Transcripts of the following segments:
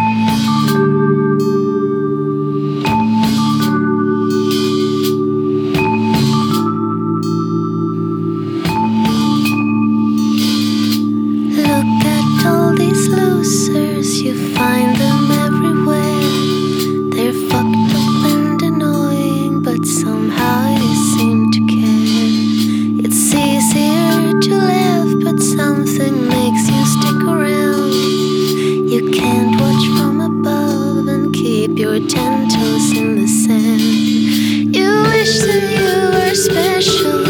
Look at all these losers, you find them everywhere. They're fucked up and annoying, but somehow you seem to care. It's easier to laugh, but something makes you stick around. You can't watch from above and keep your 10 toes in the sand. You wish that you were special.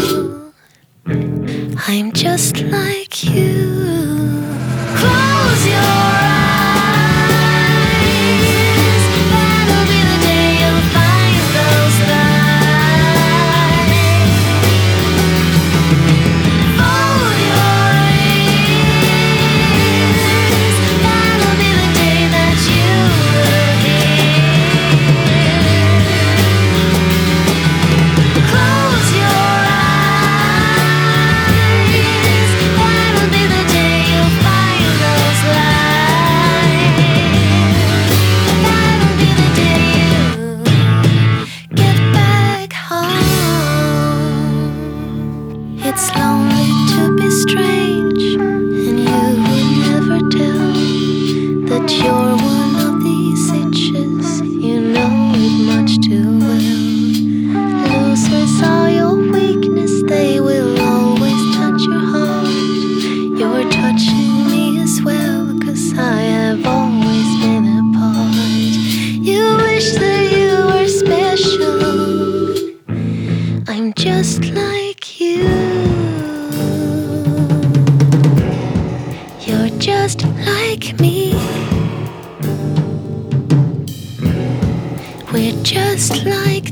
I'm just like you. Close your eyes. That'll be the day you'll find those lies. Fold your ears. That'll be the day that you will hear. Close your eyes. That'll be the day you'll find those lies. That'll be the day you get back home. It's lonely to be strange, and you will never tell that you're one of these itches. You know it much too well. Losers are your weakness, they will always touch your heart. You're touching me as well, 'cause I have always been a part. You wish that you were special. I'm just like you. You're just like me. We're just like